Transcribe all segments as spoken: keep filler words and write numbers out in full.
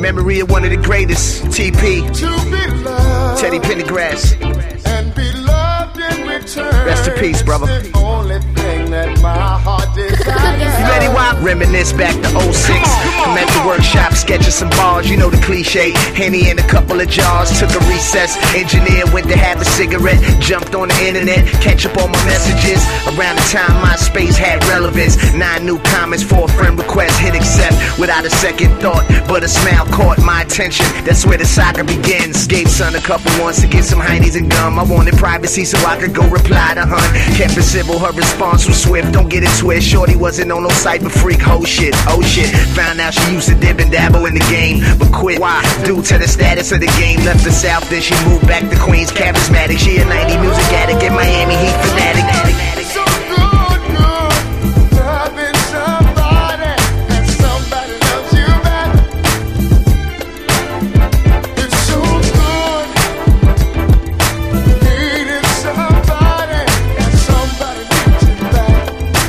Memory of one of the greatest, T P, Teddy Pendergrass. And be loved in return. Rest in peace, brother. It's the only thing that my heart desires. You ready, Wop? Reminisce back to oh six. I'm at the workshop, sketching some bars. You know the cliche. Henny in a couple of jars. Took a recess. Engineer went to have a cigarette. Jumped on the internet. Catch up on my messages. Around the time MySpace had relevance. Nine new comments for a friend request. Hit accept without a second thought. But a smile caught my attention. That's where the saga begins. Gave son a couple ones to get some heinies and gum. I wanted privacy so I could go reply to hun. Kept it civil. Her response was swift. Don't get it twist. Shorty wasn't on no cyber freak. Oh shit. Oh shit. Found out she used to dip and dabble in the game, but quit. Why? Due to the status of the game. Left the South, then she moved back to Queens. Charismatic. She a ninety music addict. In Miami, Heat fanatic. So good, good, loving somebody, and somebody loves you back. It's so good, needing somebody, and somebody needs you back.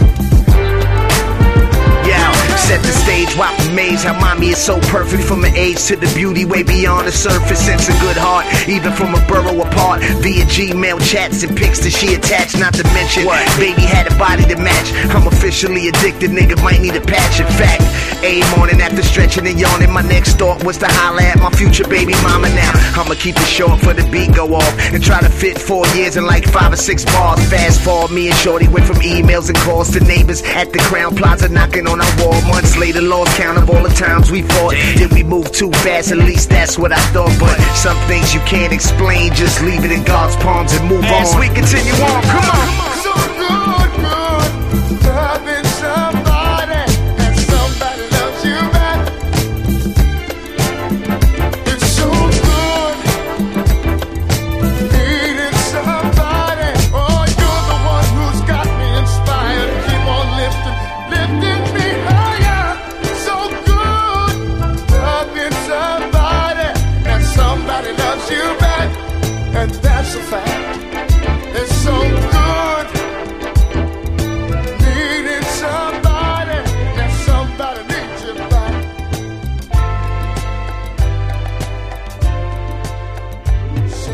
Yeah, set the stage, Wop amazed how mommy is so perfect. From her age to the beauty way beyond the surface. Sense a good heart, even from a borough apart. Via Gmail chats and pics that she attached. Not to mention, what? Baby had a body to match. I'm officially addicted, nigga might need a patch. In fact, a morning after stretching and yawning, my next thought was to holler at my future baby mama. Now I'ma keep it short for the beat go off, and try to fit four years in like five or six bars. Fast forward, me and Shorty went from emails and calls to neighbors at the Crown Plaza knocking on our wall. Months later, lost count of all the times we fought. Did we move too fast? At least that's what I thought. But some things you can't explain, just leave it in God's palms and move on. As we continue on, come on.